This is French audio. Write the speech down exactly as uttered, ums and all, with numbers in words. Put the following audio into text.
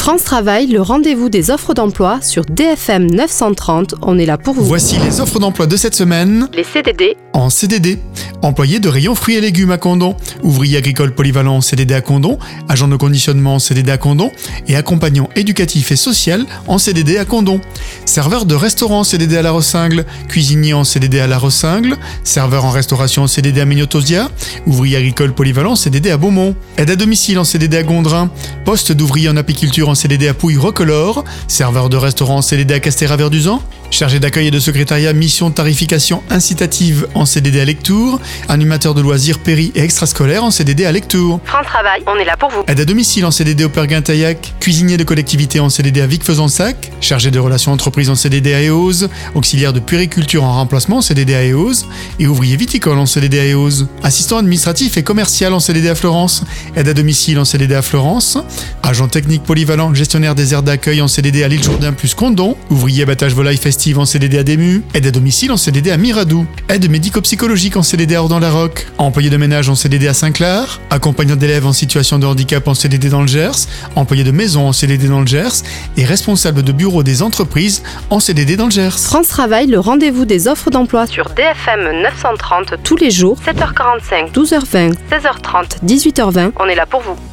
France Travail, le rendez-vous des offres d'emploi sur D F M neuf cent trente. On est là pour vous. Voici les offres d'emploi de cette semaine. Les C D D. En C D D, employé de rayon fruits et légumes à Condom, ouvrier agricole polyvalent C D D à Condom, agent de conditionnement C D D à Condom et accompagnant éducatif et social en C D D à Condom. Serveur de restaurant C D D à La Rossingle, cuisinier en C D D à La Rossingle, serveur en restauration en C D D à Mignotosia, ouvrier agricole polyvalent C D D à Beaumont, aide à domicile en C D D à Gondrin, poste d'ouvrier en apiculture en C D D à Pouille-Roquelaure, serveur de restaurant en C D D à Castéra-Verduzan, chargé d'accueil et de secrétariat mission de tarification incitative en C D D à Lectoure, animateur de loisirs péri et extrascolaires en C D D à Lectoure. France Travail, on est là pour vous. Aide à domicile en C D D au Perguin-Taillac, cuisinier de collectivité en C D D à Vic-Fezensac, chargé de relations entreprises en C D D à Éose, auxiliaire de puériculture en remplacement en C D D à Éose et ouvrier viticole en C D D à Éose. Assistant administratif et commercial en C D D à Florence, aide à domicile en C D D à Florence, agent technique polyvalent gestionnaire des aires d'accueil en C D D à l'île Jourdain plus Condom, ouvrier abattage volaille festive en C D D à Dému, aide à domicile en C D D à Miradou, aide médico-psychologique en C D D à Ordan-la-Roque, employé de ménage en C D D à Saint-Clair, accompagnant d'élèves en situation de handicap en C D D dans le Gers, employé de maison en C D D dans le Gers et responsable de bureau des entreprises en C D D dans le Gers. France Travail, le rendez-vous des offres d'emploi sur D F M neuf cent trente tous les jours, sept heures quarante-cinq, douze heures vingt, seize heures trente, dix-huit heures vingt. On est là pour vous.